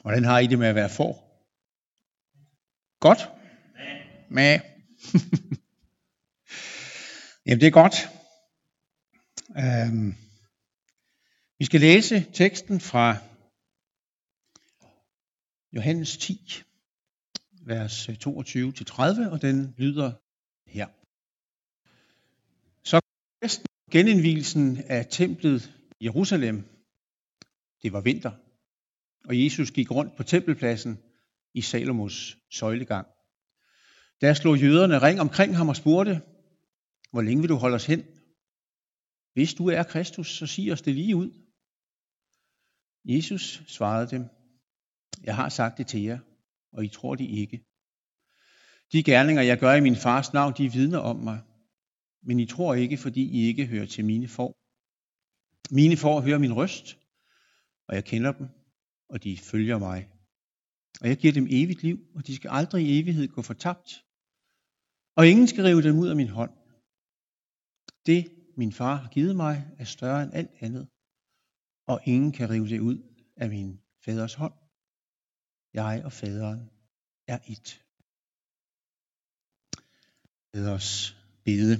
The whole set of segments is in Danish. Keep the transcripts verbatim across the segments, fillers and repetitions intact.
Hvordan har I det med at være får? Godt? Med. Jamen det er godt. Øhm, vi skal læse teksten fra Johannes ti, vers toogtyve til tredive, og den lyder her. Så genindvielsen af templet i Jerusalem. Det var vinter, og Jesus gik rundt på tempelpladsen i Salomos søjlegang. Der slog jøderne ring omkring ham og spurgte, hvor længe vil du holde os hen? Hvis du er Kristus, så sig os det lige ud. Jesus svarede dem, jeg har sagt det til jer, og I tror det ikke. De gerninger, jeg gør i min fars navn, de vidner om mig. Men I tror ikke, fordi I ikke hører til mine får. Mine får hører min røst, og jeg kender dem, og de følger mig. Og jeg giver dem evigt liv, og de skal aldrig i evighed gå fortabt. Og ingen skal rive dem ud af min hånd. Det, min far har givet mig, er større end alt andet, og ingen kan rive det ud af min faders hånd. Jeg og faderen er ét. Lad os bede.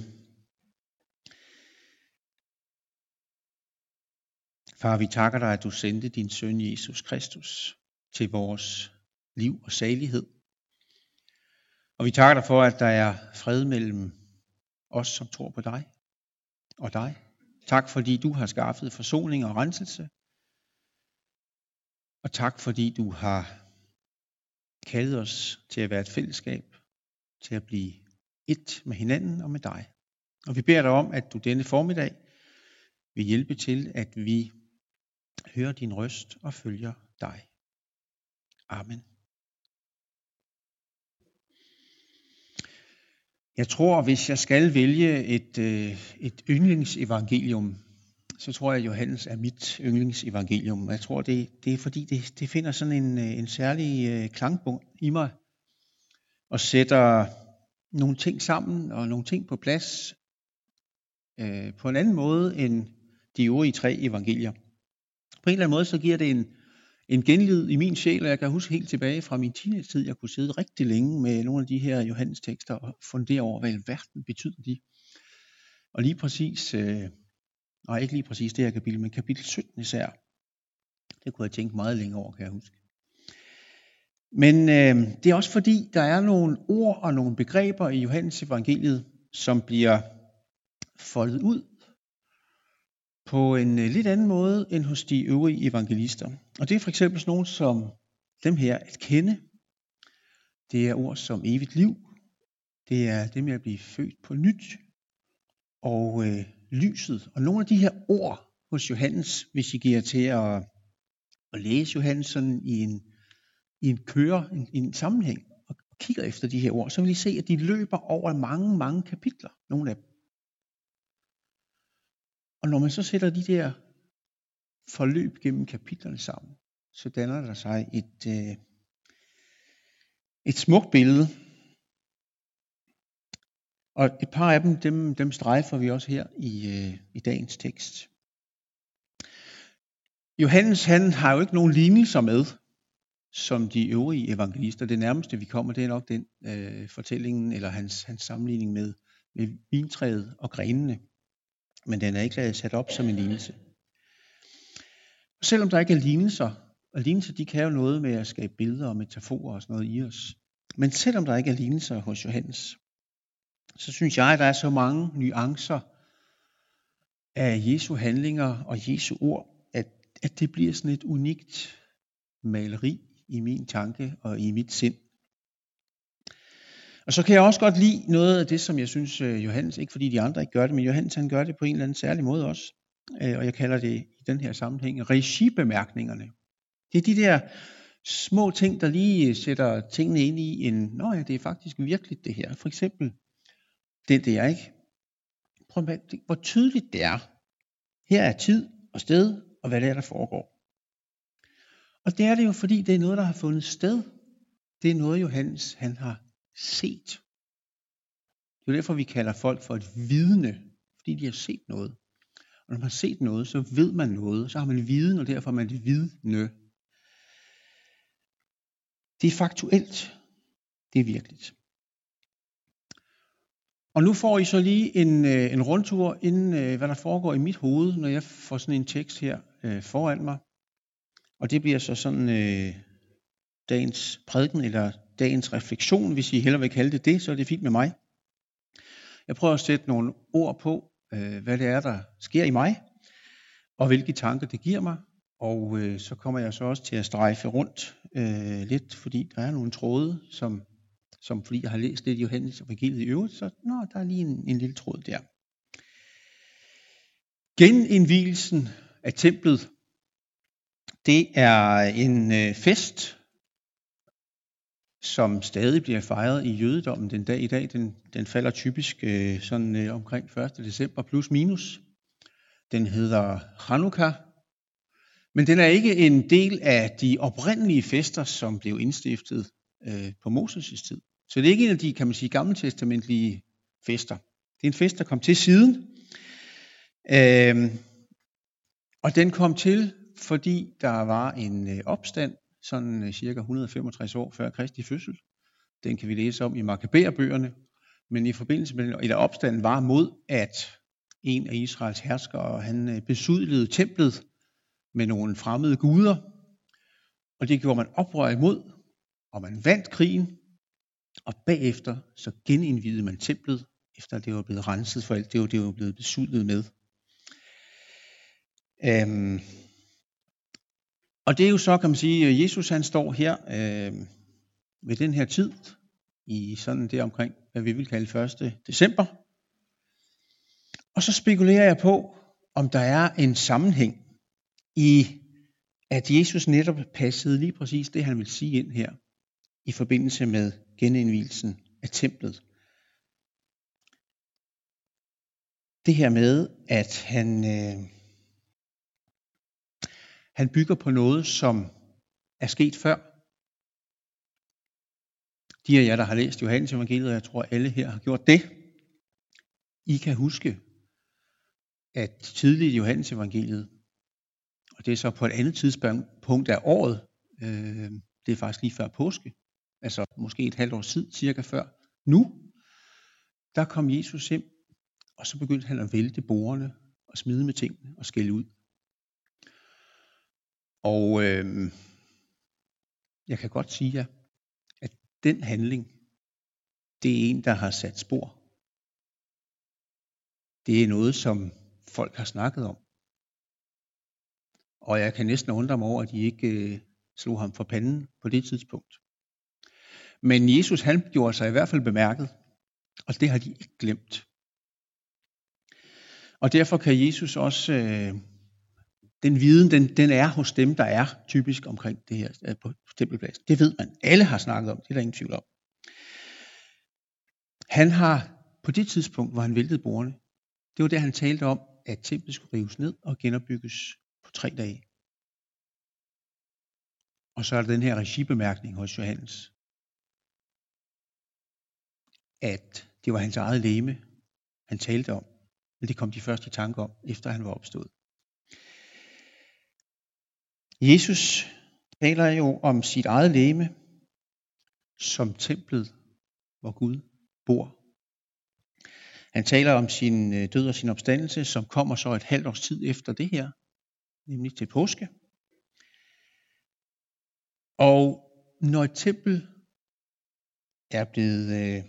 Far, vi takker dig, at du sendte din søn Jesus Kristus til vores liv og salighed. Og vi takker dig for, at der er fred mellem os, som tror på dig og dig. Tak, fordi du har skaffet forsoning og renselse. Og tak, fordi du har kaldet os til at være et fællesskab, til at blive ét med hinanden og med dig. Og vi beder dig om, at du denne formiddag vil hjælpe til, at vi hører din røst og følger dig. Amen. Jeg tror, hvis jeg skal vælge et, et yndlingsevangelium, så tror jeg, at Johannes er mit yndlingsevangelium. Jeg tror, det, det er fordi, det, det finder sådan en, en særlig klangbund i mig, og sætter nogle ting sammen og nogle ting på plads øh, på en anden måde end de øvrige tre evangelier. På en eller anden måde, så giver det en, en genlyd i min sjæl, og jeg kan huske helt tilbage fra min teenage-tid, jeg kunne sidde rigtig længe med nogle af de her Johannes tekster og fundere over, hvad i verden betyder de. Og lige præcis, øh, nej ikke lige præcis det her kapitel, men kapitel sytten især, det kunne jeg tænke meget længe over, kan jeg huske. Men øh, det er også fordi, der er nogle ord og nogle begreber i Johannes evangeliet, som bliver foldet ud på en øh, lidt anden måde end hos de øvrige evangelister. Og det er for eksempel sådan nogle som dem her, at kende. Det er ord som evigt liv. Det er det med at blive født på nyt. Og øh, lyset. Og nogle af de her ord hos Johannes, hvis I giver til at, at læse Johannes sådan i en i en køre, i en, en sammenhæng, og kigger efter de her ord, så vil I se, at de løber over mange, mange kapitler, nogle af dem. Og når man så sætter de der forløb gennem kapitlerne sammen, så danner der sig et, øh, et smukt billede. Og et par af dem, dem, dem strejfer vi også her i, øh, i dagens tekst. Johannes, han har jo ikke nogen lignelser med, som de øvrige evangelister. Det nærmeste vi kommer, det er nok den øh, fortællingen, eller hans, hans sammenligning med, med vintræet og grenene. Men den er ikke sat op som en lignelse. Og selvom der ikke er lignelser, og lignelser de kan jo noget med at skabe billeder og metaforer og sådan noget i os. Men selvom der ikke er lignelser hos Johannes, så synes jeg, at der er så mange nuancer af Jesu handlinger og Jesu ord, at, at det bliver sådan et unikt maleri i min tanke og i mit sind. Og så kan jeg også godt lide noget af det, som jeg synes Johannes, ikke fordi de andre ikke gør det, men Johannes han gør det på en eller anden særlig måde også. Og jeg kalder det i den her sammenhæng regibemærkningerne. Det er de der små ting, der lige sætter tingene ind i en, nå ja, det er faktisk virkelig det her. For eksempel, det der, ikke? Prøv at hvor tydeligt det er. Her er tid og sted, og hvad det er, der foregår. Og det er det jo, fordi det er noget, der har fundet sted. Det er noget, Johannes han har set. Det er derfor, vi kalder folk for et vidne, fordi de har set noget. Og når man har set noget, så ved man noget, så har man viden, og derfor er man et vidne. Det er faktuelt. Det er virkeligt. Og nu får I så lige en, øh, en rundtur inden, øh, hvad der foregår i mit hoved, når jeg får sådan en tekst her øh, foran mig. Og det bliver så sådan øh, dagens prædiken, eller dagens refleksion, hvis I hellere vil kalde det det, så er det fint med mig. Jeg prøver at sætte nogle ord på, øh, hvad det er, der sker i mig, og hvilke tanker det giver mig. Og øh, så kommer jeg så også til at strejfe rundt øh, lidt, fordi der er nogle tråde, som, som fordi jeg har læst lidt i Johannes evangeliet i øvrigt, så nå, der er lige en, en lille tråd der. Genindvielsen af templet, det er en øh, fest, som stadig bliver fejret i jødedommen den dag i dag. Den, den falder typisk øh, sådan øh, omkring første december plus minus. Den hedder Chanukka, men den er ikke en del af de oprindelige fester, som blev indstiftet øh, på Moses' tid. Så det er ikke en af de, kan man sige, gammeltestamentlige fester. Det er en fest, der kom til siden. Øh, og den kom til, fordi der var en øh, opstand, sådan øh, cirka et hundrede og femogtres år før Kristi fødsel. Den kan vi læse om i Makkabæerbøgerne. Men i forbindelse med den, eller opstanden var mod, at en af Israels herskere, han øh, besudlede templet med nogle fremmede guder. Og det gjorde man oprør imod, og man vandt krigen. Og bagefter så genindvidede man templet, efter det var blevet renset for alt det, det var blevet besudlet med. Øhm, og det er jo så, kan man sige, at Jesus han står her øh, ved den her tid, i sådan det omkring, hvad vi vil kalde første december. Og så spekulerer jeg på, om der er en sammenhæng i, at Jesus netop passede lige præcis det, han vil sige ind her, i forbindelse med genindvielsen af templet. Det her med, at han, øh, han bygger på noget, som er sket før. De af jer, der har læst Johannes evangeliet, og jeg tror alle her har gjort det, I kan huske, at tidligt i Johannes evangeliet, og det er så på et andet tidspunkt af året, øh, det er faktisk lige før påske, altså måske et halvt års tid, cirka før nu, der kom Jesus hjem, og så begyndte han at vælte bordene, og smide med tingene, og skælde ud. Og øh, jeg kan godt sige jer, at den handling, det er en, der har sat spor. Det er noget, som folk har snakket om. Og jeg kan næsten undre mig over, at de ikke øh, slog ham for panden på det tidspunkt. Men Jesus, han gjorde sig i hvert fald bemærket, og det har de ikke glemt. Og derfor kan Jesus også, øh, den viden, den, den er hos dem, der er typisk omkring det her øh, på tempelpladsen. Det ved man. Alle har snakket om, det er der ingen tvivl om. Han har, på det tidspunkt, hvor han væltede bordene, det var det, han talte om, at templet skulle rives ned og genopbygges på tre dage. Og så er der den her regibemærkning hos Johannes, at det var hans eget legeme, han talte om. Men det kom de første tanker om, efter han var opstået. Jesus taler jo om sit eget legeme som templet, hvor Gud bor. Han taler om sin død og sin opstandelse, som kommer så et halvt års tid efter det her, nemlig til påske. Og når et tempel er blevet øh,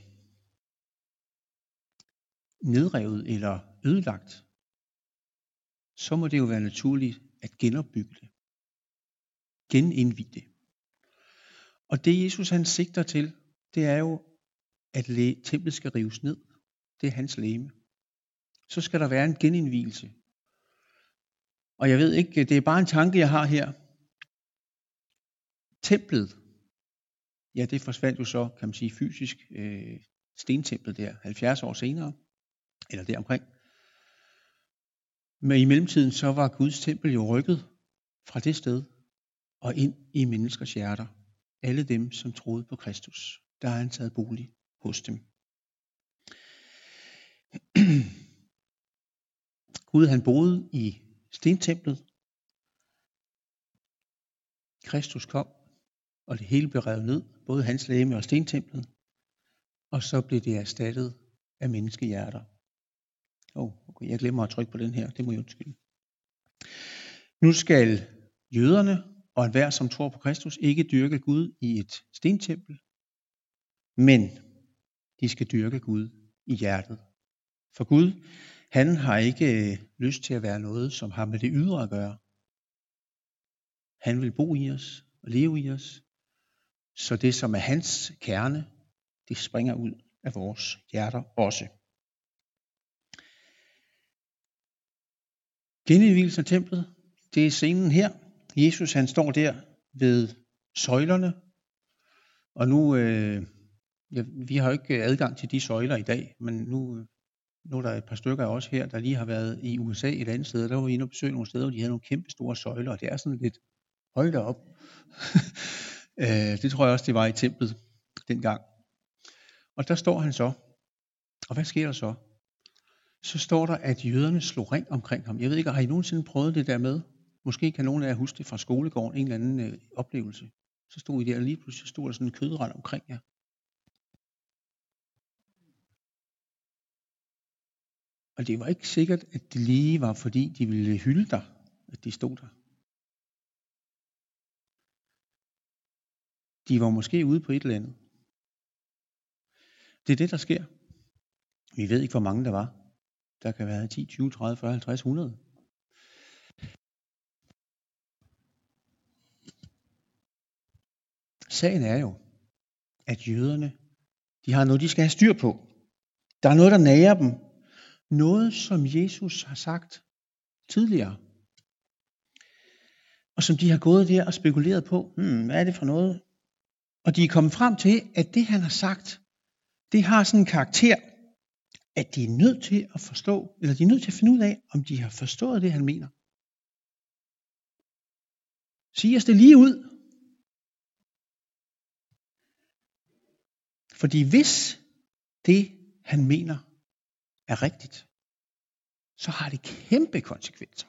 nedrevet eller ødelagt, så må det jo være naturligt at genopbygge det. Genindvie det. Og det Jesus han sigter til, det er jo, at templet skal rives ned. Det er hans legeme. Så skal der være en genindvielse. Og jeg ved ikke, det er bare en tanke, jeg har her. Templet, ja det forsvandt jo så, kan man sige, fysisk øh, stentemplet der, halvfjerds år senere, eller deromkring. Men i mellemtiden så var Guds tempel jo rykket fra det sted og ind i menneskers hjerter. Alle dem, som troede på Kristus, der har han taget bolig hos dem. Gud han boede i stentemplet. Kristus kom og det hele blev revet ned, både hans legeme og stentemplet, og så blev det erstattet af menneskehjerter. Åh, oh, okay, jeg glemmer at trykke på den her, det må jeg undskylde. Nu skal jøderne og enhver, som tror på Kristus, ikke dyrke Gud i et stentempel, men de skal dyrke Gud i hjertet. For Gud, han har ikke lyst til at være noget, som har med det ydre at gøre. Han vil bo i os og leve i os, så det, som er hans kerne, det springer ud af vores hjerter også. Genindvielsen af templet, det er scenen her. Jesus, han står der ved søjlerne, og nu, øh, ja, vi har jo ikke adgang til de søjler i dag, men nu, nu er der et par stykker af os her, der lige har været i U S A et andet sted, der var vi inde og besøge nogle steder, hvor de havde nogle kæmpe store søjler, og det er sådan lidt højt op. Det tror jeg også, det var i templet dengang. Og der står han så, og hvad sker der så? Så står der, at jøderne slog ring omkring ham. Jeg ved ikke, har I nogensinde prøvet det der med? Måske kan nogen af jer huske det fra skolegården, en eller anden øh, oplevelse. Så stod I der, og lige pludselig stod der sådan en kødrand omkring jer. Og det var ikke sikkert, at det lige var, fordi de ville hylde dig, at de stod der. De var måske ude på et eller andet. Det er det, der sker. Vi ved ikke, hvor mange der var. Der kan være ti, tyve, tredive, fyrre, halvtreds, hundrede. Sagen er jo, at jøderne, de har noget, de skal have styr på. Der er noget, der nager dem. Noget, som Jesus har sagt tidligere. Og som de har gået der og spekuleret på. Hmm, hvad er det for noget? Og de er kommet frem til, at det, han har sagt, det har sådan en karakter, at de er nødt til at forstå, eller de er nødt til at finde ud af, om de har forstået det, han mener. Sig os det lige ud. Fordi hvis det, han mener, er rigtigt, så har det kæmpe konsekvenser.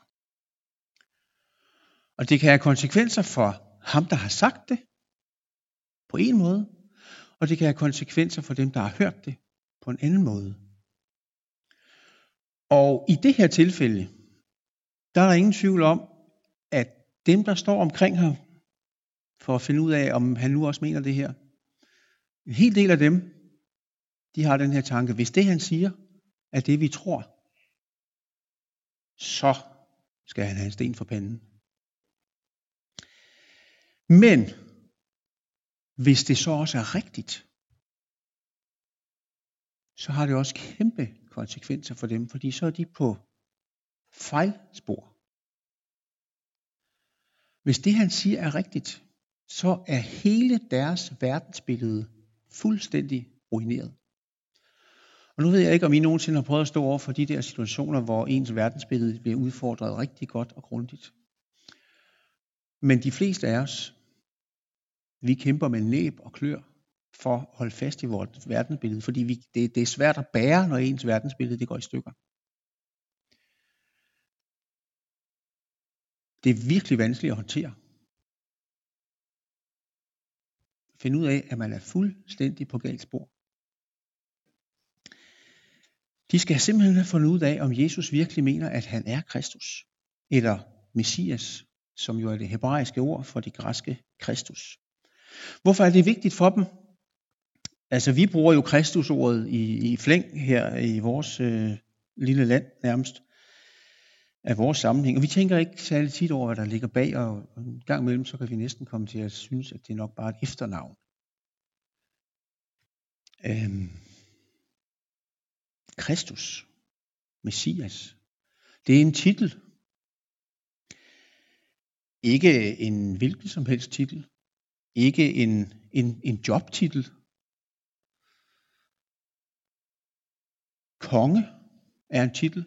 Og det kan have konsekvenser for ham, der har sagt det, på en måde, og det kan have konsekvenser for dem, der har hørt det, på en anden måde. Og i det her tilfælde, der er der ingen tvivl om, at dem, der står omkring ham, for at finde ud af, om han nu også mener det her, en hel del af dem, de har den her tanke, hvis det han siger, er det vi tror, så skal han have en sten for panden. Men hvis det så også er rigtigt, så har det også kæmpe konsekvenser for dem, fordi så er de på fejlspor. Hvis det han siger er rigtigt, så er hele deres verdensbillede fuldstændig ruineret. Og nu ved jeg ikke, om I nogensinde har prøvet at stå over for de der situationer, hvor ens verdensbillede bliver udfordret rigtig godt og grundigt. Men de fleste af os, vi kæmper med næb og klør for at holde fast i vores verdensbillede, fordi vi, det, det er svært at bære, når ens verdensbillede det går i stykker. Det er virkelig vanskeligt at håndtere. Finde ud af, at man er fuldstændig på galt spor. De skal simpelthen have fundet ud af, om Jesus virkelig mener, at han er Kristus, eller Messias, som jo er det hebraiske ord for det græske Kristus. Hvorfor er det vigtigt for dem? Altså, vi bruger jo Kristus-ordet i, i flæng her i vores øh, lille land nærmest, af vores sammenhæng. Og vi tænker ikke særlig tit over, hvad der ligger bag, og en gang imellem, så kan vi næsten komme til at synes, at det er nok bare et efternavn. Øhm, Kristus, Messias, det er en titel. Ikke en hvilken som helst titel. Ikke en, en, en jobtitel. Konge er en titel.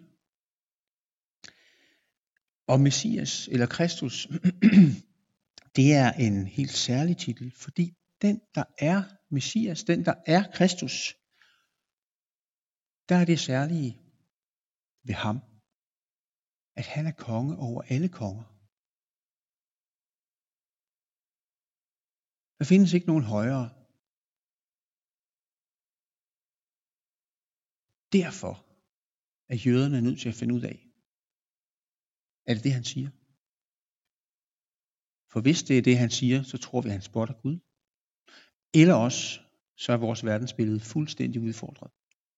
Og Messias eller Kristus, det er en helt særlig titel, fordi den, der er Messias, den, der er Kristus, der er det særlige ved ham, at han er konge over alle konger. Der findes ikke nogen højere. Derfor er jøderne nødt til at finde ud af, er det det, han siger? For hvis det er det, han siger, så tror vi, at han spotter Gud. Eller også, så er vores verdensbillede fuldstændig udfordret.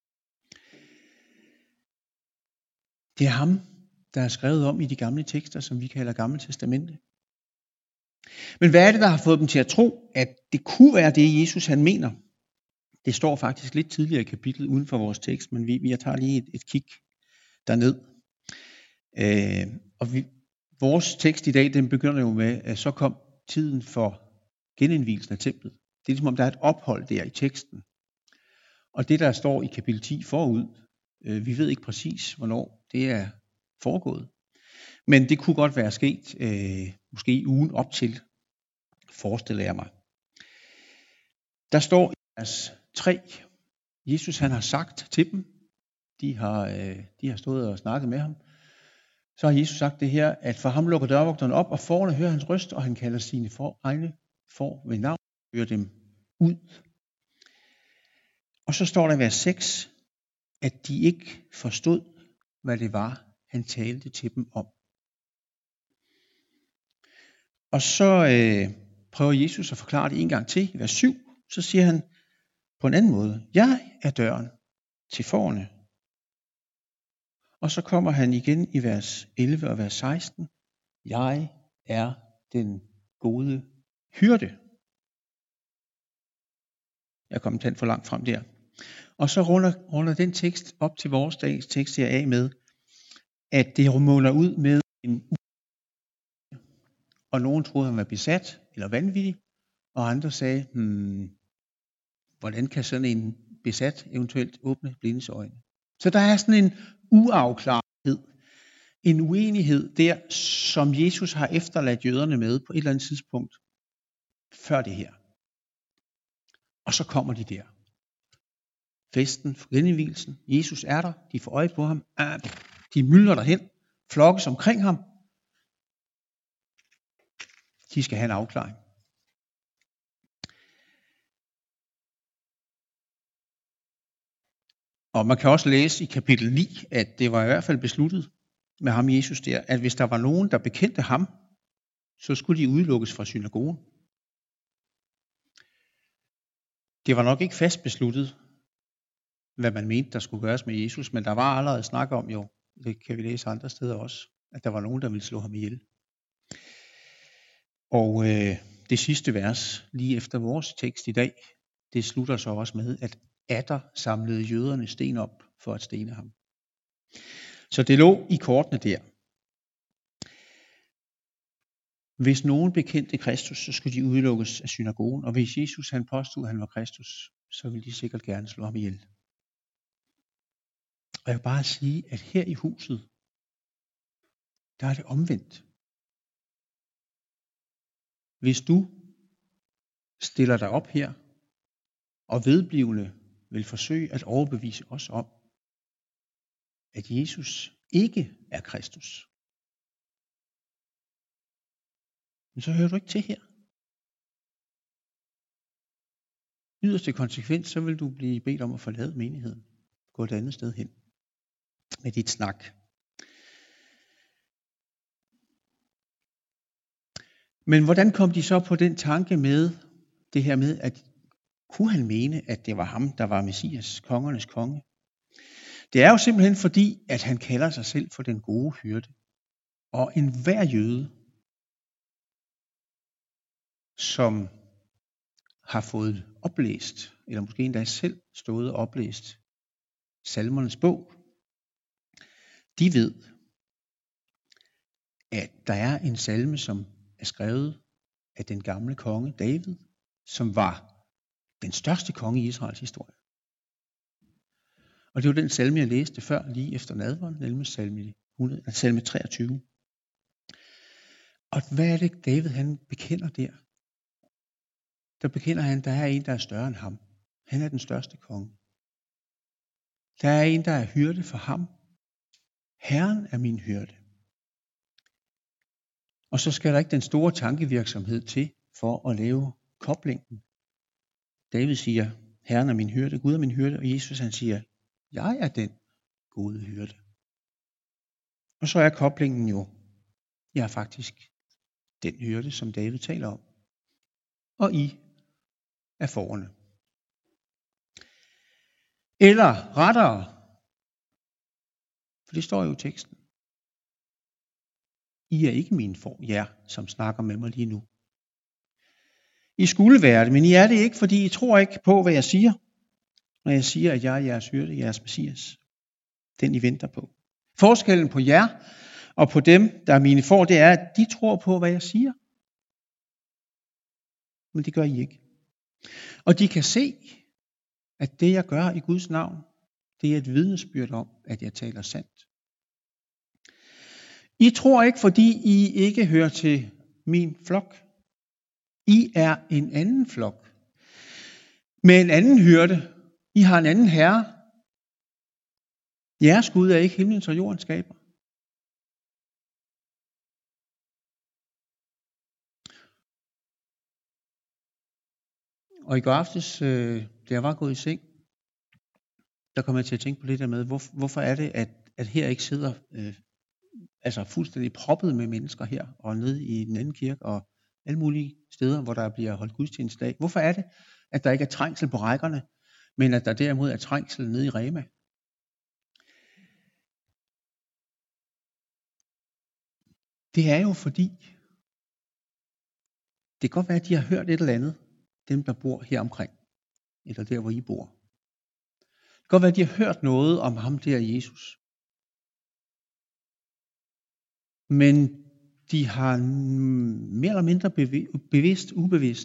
Det er ham, der er skrevet om i de gamle tekster, som vi kalder Gamle Testamente. Men hvad er det, der har fået dem til at tro, at det kunne være det, Jesus han mener? Det står faktisk lidt tidligere i kapitlet uden for vores tekst, men vi, vi tager lige et, et kig derned. Øh, og vi, vores tekst i dag, den begynder jo med, at så kom tiden for genindvielsen af templet. Det er ligesom om, der er et ophold der i teksten. Og det, der står i kapitel ti forud, øh, vi ved ikke præcis, hvornår det er foregået. Men det kunne godt være sket, øh, måske ugen op til, forestiller jeg mig. Der står i vers tre, Jesus han har sagt til dem, de har, øh, de har stået og snakket med ham, så har Jesus sagt det her, at for ham lukker dørvogteren op, og forerne hører hans røst, og han kalder sine for, egne får ved navn, og hører dem ud. Og så står der i vers seks, at de ikke forstod, hvad det var, han talte til dem om. Og så øh, prøver Jesus at forklare det en gang til. I vers syv, så siger han på en anden måde, jeg er døren til fårene. Og så kommer han igen i vers elleve og vers seksten. Jeg er den gode hyrde. Jeg er kommet hen for langt frem der. Og så runder, runder den tekst op til vores dags tekst her af med, at det måler ud med en og nogen troede, han var besat eller vanvittig, og andre sagde, hmm, hvordan kan sådan en besat eventuelt åbne blindes øjne? Så der er sådan en uafklarethed, en uenighed der, som Jesus har efterladt jøderne med på et eller andet tidspunkt før det her. Og så kommer de der. Festen for genindvielsen. Jesus er der. De får øje på ham. De myldrer derhen. Flokkes omkring ham. De skal have en afklaring. Og man kan også læse i kapitel ni, at det var i hvert fald besluttet med ham Jesus der, at hvis der var nogen, der bekendte ham, så skulle de udelukkes fra synagogen. Det var nok ikke fast besluttet, hvad man mente, der skulle gøres med Jesus, men der var allerede snak om jo, det kan vi læse andre steder også, at der var nogen, der ville slå ham ihjel. Og øh, det sidste vers, lige efter vores tekst i dag, det slutter så også med, at atter samlede jøderne sten op for at stene ham. Så det lå i kortene der. Hvis nogen bekendte Kristus, så skulle de udelukkes af synagogen, og hvis Jesus han påstod, at han var Kristus, så ville de sikkert gerne slå ham ihjel. Og jeg vil bare sige, at her i huset, der er det omvendt. Hvis du stiller dig op her, og vedblivende vil forsøge at overbevise os om, at Jesus ikke er Kristus, men så hører du ikke til her. Yderste konsekvens, så vil du blive bedt om at forlade menigheden. Gå et andet sted hen med dit snak. Men hvordan kom de så på den tanke med det her med, at kunne han mene, at det var ham, der var Messias, kongernes konge? Det er jo simpelthen fordi, at han kalder sig selv for den gode hyrde. Og enhver jøde, som har fået oplæst, eller måske endda selv stået og oplæst salmernes bog, de ved, at der er en salme, som er skrevet af den gamle konge David, som var den største konge i Israels historie. Og det var den salme, jeg læste før, lige efter nadveren, nemlig salme, salme treogtyve. Og hvad er det, David han bekender der? Der bekender han, der er en, der er større end ham. Han er den største konge. Der er en, der er hyrde for ham. Herren er min hyrde. Og så skal der ikke den store tankevirksomhed til for at lave koblingen. David siger, Herren er min hyrde, Gud er min hyrde, og Jesus han siger, jeg er den gode hyrde. Og så er koblingen jo, jeg er faktisk den hyrde, som David taler om. Og I er fårene. Eller rettere, for det står jo i teksten, I er ikke mine får, jer, som snakker med mig lige nu. I skulle være det, men I er det ikke, fordi I tror ikke på, hvad jeg siger, når jeg siger, at jeg er jeres hyrde, jeres Messias. Den I venter på. Forskellen på jer og på dem, der er mine får, det er, at de tror på, hvad jeg siger. Men det gør I ikke. Og de kan se, at det jeg gør i Guds navn, det er et vidnesbyrd om, at jeg taler sandt. I tror ikke, fordi I ikke hører til min flok. I er en anden flok. Med en anden hyrde. I har en anden herre. Jeres Gud er ikke himlens og jordens skaber. Og i går aftes, øh, da jeg var gået i seng, der kom jeg til at tænke på det der med, hvor, hvorfor er det, at, at her ikke sidder øh, altså fuldstændig proppet med mennesker her, og nede i den anden kirke, og alle mulige steder, hvor der bliver holdt gudstjenestedag. Hvorfor er det, at der ikke er trængsel på rækkerne, men at der derimod er trængsel nede i Rema? Det er jo fordi, det kan godt være, at de har hørt et eller andet, dem der bor her omkring, eller der hvor I bor. Det kan godt være, at de har hørt noget om ham der Jesus. Men de har mere eller mindre bevidst, ubevidst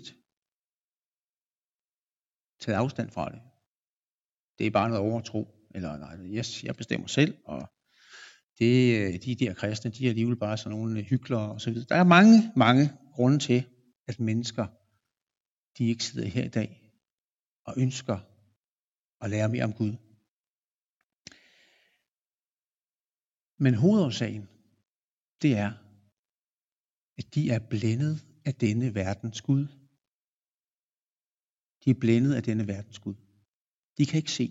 taget afstand fra det. Det er bare noget overtro, eller nej, yes, jeg bestemmer selv, og det, de der kristne, de er alligevel bare sådan nogle hyklere og så videre. Der er mange, mange grunde til, at mennesker, de ikke sidder her i dag og ønsker at lære mere om Gud. Men hovedårsagen, det er, at de er blændet af denne verdens Gud. De er blændet af denne verdens Gud. De kan ikke se.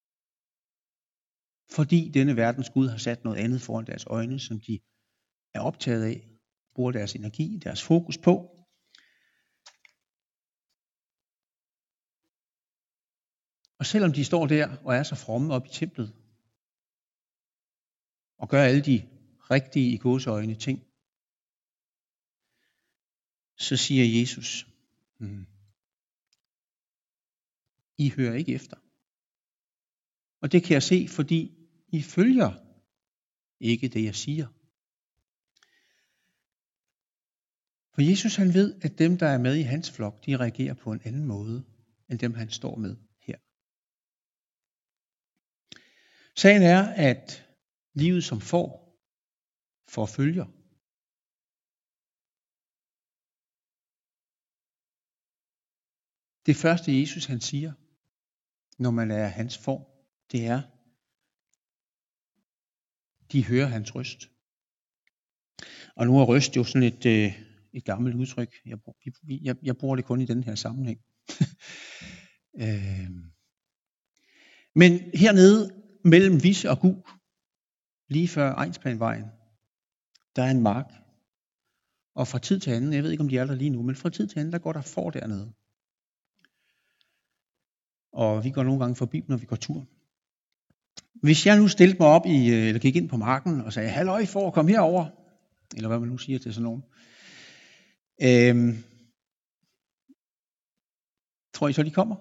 Fordi denne verdens Gud har sat noget andet foran deres øjne, som de er optaget af, bruger deres energi, deres fokus på. Og selvom de står der og er så fromme op i templet, og gør alle de rigtige i gåseøjne ting, så siger Jesus, hmm, I hører ikke efter. Og det kan jeg se, fordi I følger ikke det, jeg siger. For Jesus han ved, at dem, der er med i hans flok, de reagerer på en anden måde, end dem, han står med her. Sagen er, at livet som får, får følger. Det første Jesus han siger, når man er hans får, det er, de hører hans røst. Og nu er røst jo sådan et, et gammelt udtryk. Jeg, jeg, jeg bruger det kun i den her sammenhæng. øh. Men hernede mellem Visse og Gug, lige før Egnsplanvejen, der er en mark. Og fra tid til anden, jeg ved ikke om de er der lige nu, men fra tid til anden, der går der får dernede. Og vi går nogle gange forbi, når vi går tur. Hvis jeg nu stillede mig op i, eller gik ind på marken og sagde, halløj får, kom herover, eller hvad man nu siger til sådan nogen. Øhm, tror I så, de kommer?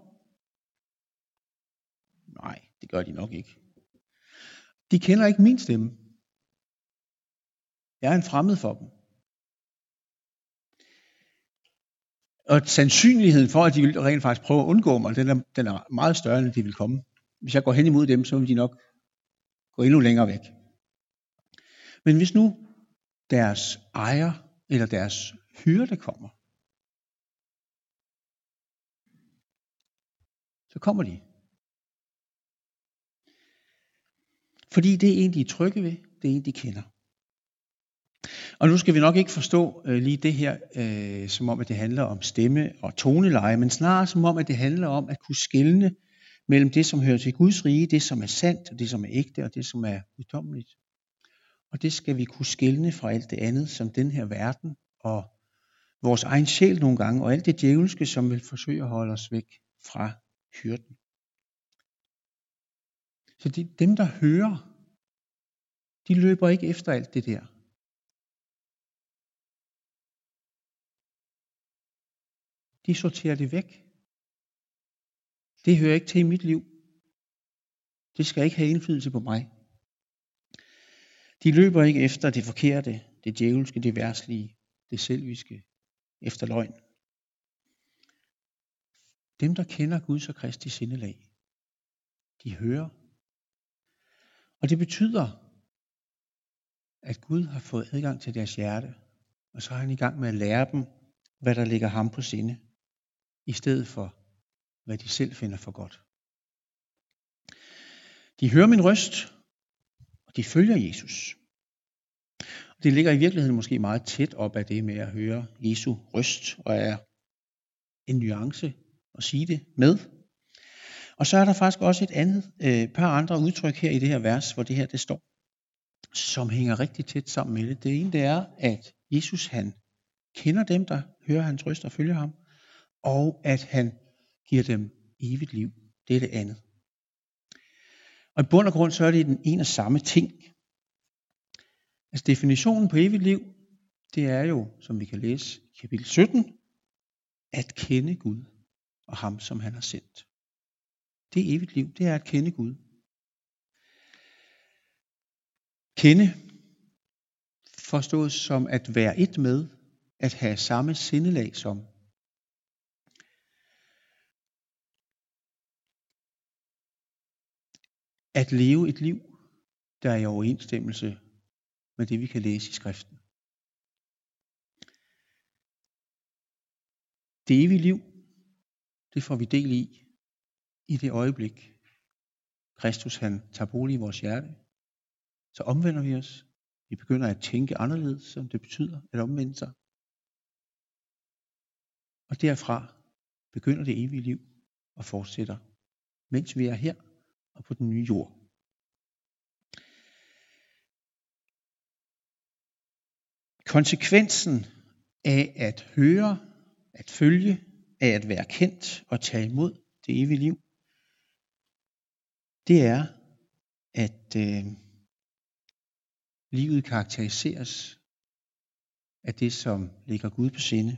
Nej, det gør de nok ikke. De kender ikke min stemme. Jeg er en fremmed for dem. Og sandsynligheden for, at de vil rent faktisk prøve at undgå mig, den er, den er meget større, end de vil komme. Hvis jeg går hen imod dem, så vil de nok gå endnu længere væk. Men hvis nu deres ejer eller deres hyrde kommer, så kommer de. Fordi det er en, de er trygge ved, det er en, de kender. Og nu skal vi nok ikke forstå øh, lige det her, øh, som om, at det handler om stemme og toneleje, men snarere som om, at det handler om at kunne skelne mellem det, som hører til Guds rige, det, som er sandt, og det, som er ægte, og det, som er guddommeligt. Og det skal vi kunne skelne fra alt det andet, som den her verden og vores egen sjæl nogle gange, og alt det djævelske, som vil forsøge at holde os væk fra hyrden. Så de, dem, der hører, de løber ikke efter alt det der. De sorterer det væk. Det hører ikke til i mit liv. Det skal ikke have indflydelse på mig. De løber ikke efter det forkerte, det djævelske, det værslige, det selviske, efter løgn. Dem, der kender Guds og Kristi sindelag, de hører. Og det betyder, at Gud har fået adgang til deres hjerte, og så er han i gang med at lære dem, hvad der ligger ham på sinde, i stedet for, hvad de selv finder for godt. De hører min røst, og de følger Jesus. Det ligger i virkeligheden måske meget tæt op af det med at høre Jesu røst, og er en nuance at sige det med. Og så er der faktisk også et andet, øh, par andre udtryk her i det her vers, hvor det her det står, som hænger rigtig tæt sammen med det. Det ene det er, at Jesus han kender dem, der hører hans røst og følger ham, og at han giver dem evigt liv. Det er det andet. Og i bund og grund så er det den ene og samme ting. Altså definitionen på evigt liv, det er jo, som vi kan læse i kapitel sytten, at kende Gud og ham, som han har sendt. Det er evigt liv, det er at kende Gud. Kende, forstås som at være et med, at have samme sindelag som. At leve et liv, der er i overensstemmelse med det, vi kan læse i skriften. Det evige liv, det får vi del i, i det øjeblik, Kristus han tager bolig i vores hjerte. Så omvender vi os. Vi begynder at tænke anderledes, som det betyder at omvende sig. Og derfra begynder det evige liv og fortsætter, mens vi er her og på den nye jord. Konsekvensen af at høre, at følge, af at være kendt og tage imod det evige liv, det er, at øh, livet karakteriseres af det, som ligger Gud på sinde.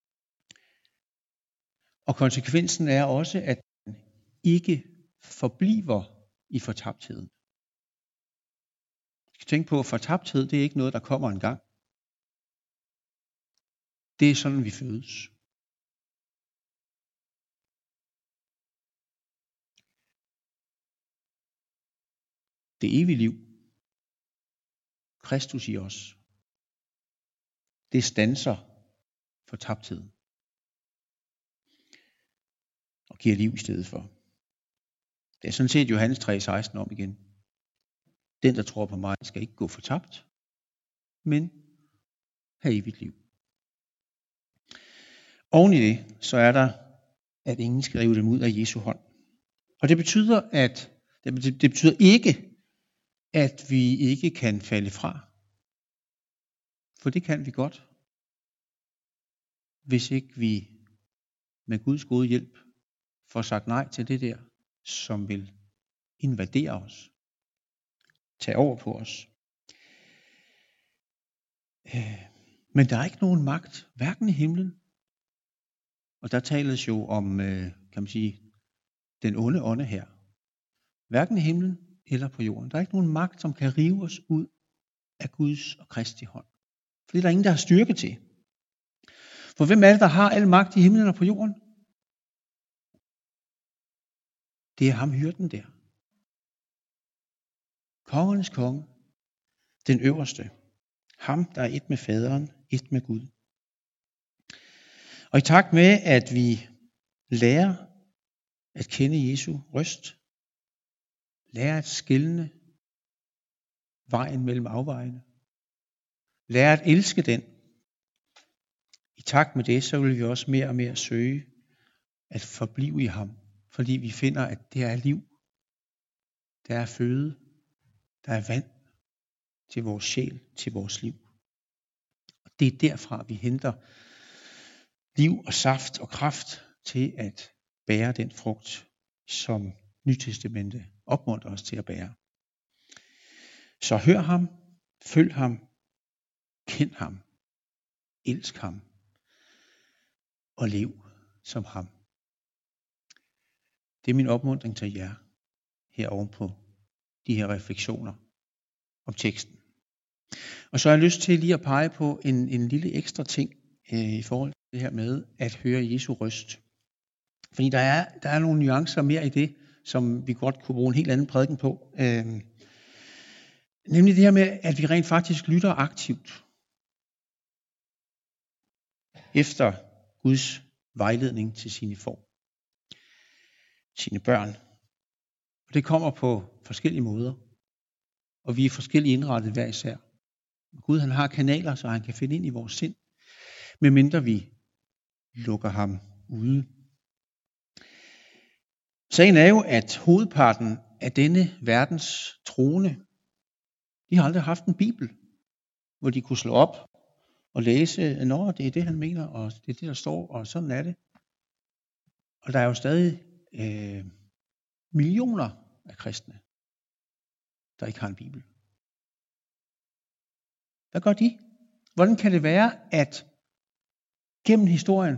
Og konsekvensen er også, at man ikke forbliver i fortabtheden. Jeg skal tænke på, at fortabthed, det er ikke noget, der kommer en gang. Det er sådan, vi fødes. Det evige liv, Kristus i os, det standser fortabtheden og giver liv i stedet for. Det er sådan set Johannes tre seksten om igen. Den, der tror på mig, skal ikke gå fortabt, men have evigt liv. Oven i det, så er der, at ingen skal rive dem ud af Jesu hånd. Og det betyder, at det betyder ikke, at vi ikke kan falde fra. For det kan vi godt, hvis ikke vi med Guds gode hjælp får sagt nej til det der, som vil invadere os, tage over på os. Men der er ikke nogen magt, hverken i himlen, og der tales jo om, kan man sige, den onde ånde her. Hverken i himlen eller på jorden. Der er ikke nogen magt, som kan rive os ud af Guds og Kristi hånd. For det er der ingen, der har styrke til. For hvem er det, der har al magt i himlen og på jorden? Det er ham hyrden der. Kongernes konge. Den øverste. Ham, der er et med faderen, et med Gud. Og i takt med, at vi lærer at kende Jesu røst, lærer at skelne vejen mellem afvejene, lære at elske den. I takt med det, så vil vi også mere og mere søge at forblive i ham, fordi vi finder, at det er liv, der er føde, der er vand til vores sjæl, til vores liv. Og det er derfra, vi henter liv og saft og kraft til at bære den frugt, som Nytestamentet opmuntrer os til at bære. Så hør ham, følg ham, kend ham, elsk ham og lev som ham. Det er min opmuntring til jer her ovenpå de her refleksioner om teksten. Og så har jeg lyst til lige at pege på en, en lille ekstra ting øh, i forhold til det her med at høre Jesu røst. Fordi der er, der er nogle nuancer mere i det, som vi godt kunne bruge en helt anden prædiken på. Øh, nemlig det her med, at vi rent faktisk lytter aktivt efter Guds vejledning til sine får, sine børn. Og det kommer på forskellige måder, og vi er forskellige indrettet hver især. Gud han har kanaler, så han kan finde ind i vores sind, medmindre vi lukker ham ude. Sagen er jo, at hovedparten af denne verdens troende, de har aldrig haft en bibel, hvor de kunne slå op og læse, når det er det, han mener, og det er det, der står, og sådan er det. Og der er jo stadig øh, millioner af kristne, der ikke har en bibel. Hvad gør de? Hvordan kan det være, at gennem historien,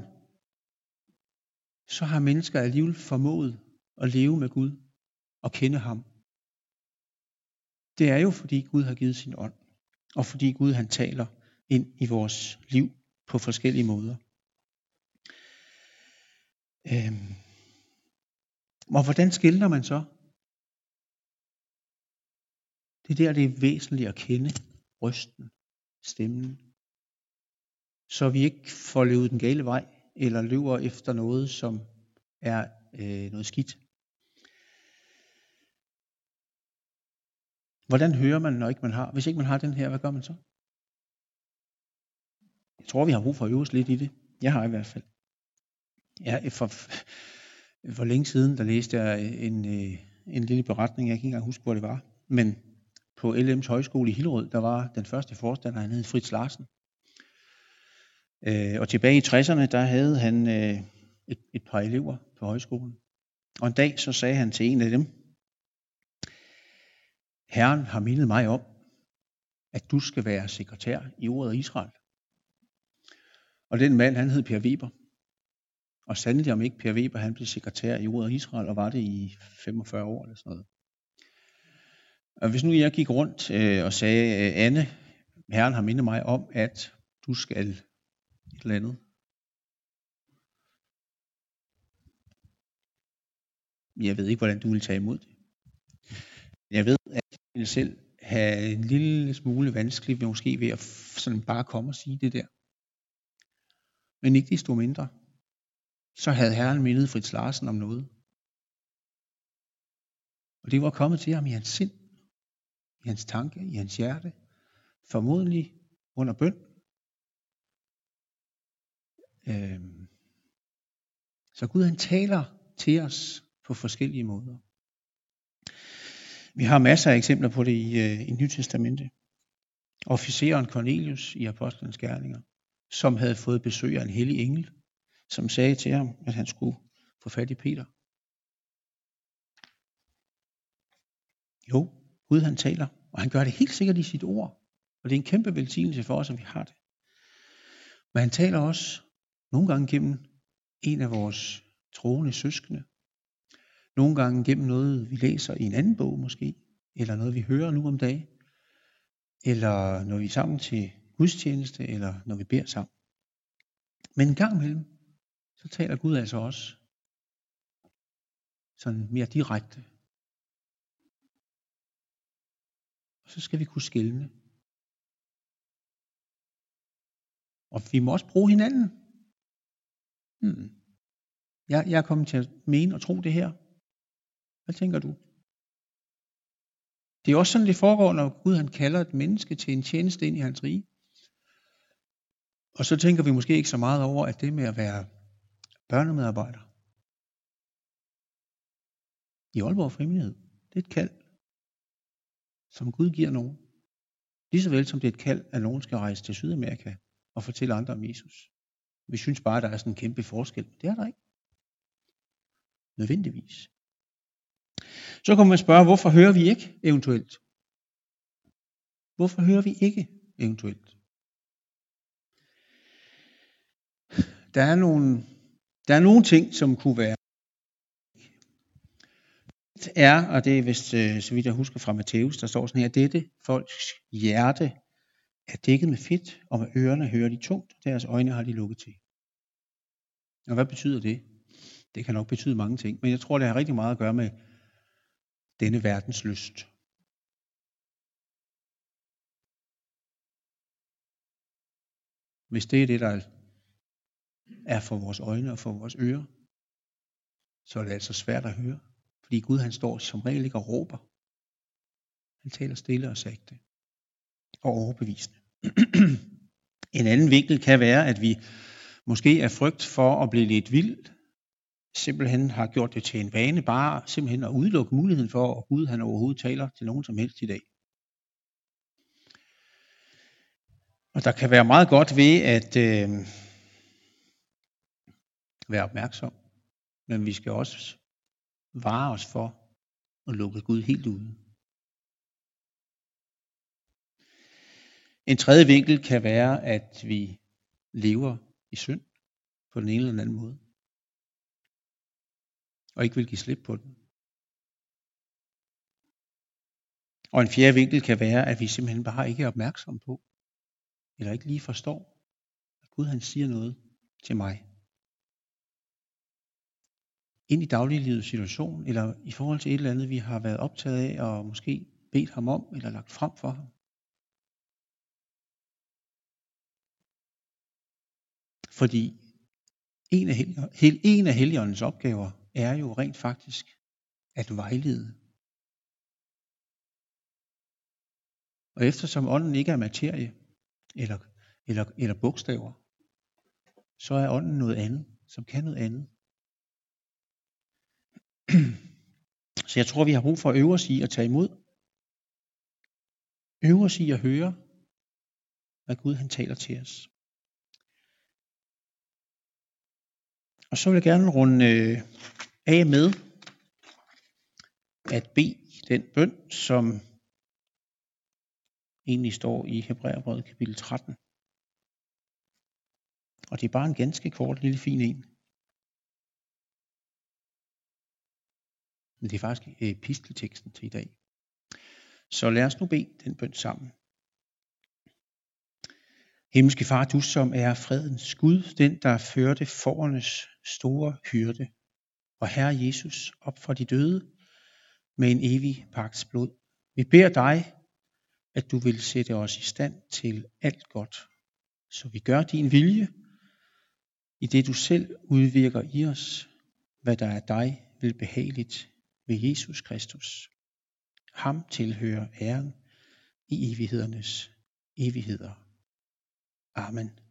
så har mennesker alligevel formået at leve med Gud og kende ham? Det er jo fordi Gud har givet sin ånd, og fordi Gud han taler ind i vores liv på forskellige måder. Øhm. Og hvordan skelner man så? Det er der, det er væsentligt at kende røsten, stemmen, så vi ikke får levet den gale vej, eller løber efter noget, som er øh, noget skidt. Hvordan hører man, når ikke man har? Hvis ikke man har den her, hvad gør man så? Jeg tror, vi har brug for at øve os lidt i det. Jeg har i hvert fald. Ja, for, for længe siden, der læste jeg en, en lille beretning, jeg kan ikke engang huske, hvor det var. Men på L M's højskole i Hillerød, der var den første forstander, han hed Fritz Larsen. Og tilbage i tresserne, der havde han et, et par elever på højskolen. Og en dag så sagde han til en af dem, Herren har mindet mig om, at du skal være sekretær i Ordet Israel. Og den mand, han hed Per Weber. Og sandelig om ikke Per Weber, han blev sekretær i Ordet Israel, og var det i femogfyrre år eller sådan noget. Og hvis nu jeg gik rundt øh, og sagde, Anne, Herren har mindet mig om, at du skal et eller andet. Jeg ved ikke, hvordan du vil tage imod det. Jeg ved, at jeg vil selv have en lille smule vanskeligt måske ved at sådan bare komme og sige det der. Men ikke desto mindre, så havde Herren mindet Fritz Larsen om noget. Og det var kommet til ham i hans sind, i hans tanke, i hans hjerte, formodentlig under bøn. Øhm. Så Gud han taler til os på forskellige måder. Vi har masser af eksempler på det i, uh, i Nyt Testamente. Officeren Cornelius i Apostlenes Gerninger, som havde fået besøg af en hellig engel, som sagde til ham, at han skulle få fat i Peter. Jo, Gud han taler, og han gør det helt sikkert i sit ord. Og det er en kæmpe velsignelse for os, at vi har det. Men han taler også nogle gange gennem en af vores troende søskende. Nogle gange gennem noget, vi læser i en anden bog måske, eller noget, vi hører nu om dagen, eller når vi er sammen til gudstjeneste, eller når vi beder sammen. Men en gang imellem, så taler Gud altså også sådan mere direkte. Og så skal vi kunne skelne. Og vi må også bruge hinanden. Hmm. Jeg, jeg er kommet til at mene og tro det her. Hvad tænker du? Det er også sådan, det foregår, når Gud han kalder et menneske til en tjeneste ind i hans rige. Og så tænker vi måske ikke så meget over, at det med at være børnemedarbejder i Aalborg Frimenighed, det er et kald, som Gud giver nogen. Lige så vel som det er et kald, at nogen skal rejse til Sydamerika og fortælle andre om Jesus. Vi synes bare, at der er sådan en kæmpe forskel. Det er der ikke. Nødvendigvis. Så kan man spørge, hvorfor hører vi ikke eventuelt? Hvorfor hører vi ikke eventuelt? Der er nogle, der er nogle ting, som kunne være. Det er, og det er vist, så vidt jeg husker fra Matthæus, der står sådan her, dette folks hjerte er dækket med fedt, og med ørerne hører de tungt, og deres øjne har de lukket til. Og hvad betyder det? Det kan nok betyde mange ting, men jeg tror, det har rigtig meget at gøre med denne verdens lyst. Hvis det er det, der er for vores øjne og for vores ører, så er det altså svært at høre. Fordi Gud, han står som regel ikke og råber. Han taler stille og sagte og overbevisende. En anden vinkel kan være, at vi måske er frygt for at blive lidt vild, simpelthen har gjort det til en vane, bare simpelthen at udelukke muligheden for, at Gud han overhovedet taler til nogen som helst i dag. Og der kan være meget godt ved at øh, være opmærksom, men vi skal også vare os for at lukke Gud helt ude. En tredje vinkel kan være, at vi lever i synd på den ene eller den anden måde, og ikke vil give slip på den. Og en fjerde vinkel kan være, at vi simpelthen bare ikke er opmærksomme på, eller ikke lige forstår, at Gud han siger noget til mig. Ind i dagliglivets situation, eller i forhold til et eller andet, vi har været optaget af, og måske bedt ham om, eller lagt frem for ham. Fordi en af, Hel- en af Helligåndens opgaver er jo rent faktisk at vejlede. Og eftersom ånden ikke er materie eller, eller, eller bogstaver, så er ånden noget andet, som kan noget andet. Så jeg tror, vi har brug for at øve os i at tage imod. Øve os i at høre, hvad Gud han taler til os. Og så vil jeg gerne runde af med at bede den bøn, som egentlig står i Hebræerbrevet kapitel tretten. Og det er bare en ganske kort, lille fin en. Men det er faktisk epistelteksten til i dag. Så lad os nu bede den bøn sammen. Himmelske Far, du som er fredens Gud, den der førte fårenes store hyrde, og Herre Jesus op fra de døde med en evig pagts blod. Vi beder dig, at du vil sætte os i stand til alt godt, så vi gør din vilje, i det du selv udvirker i os, hvad der er dig velbehageligt ved Jesus Kristus. Ham tilhører æren i evighedernes evigheder. Amen.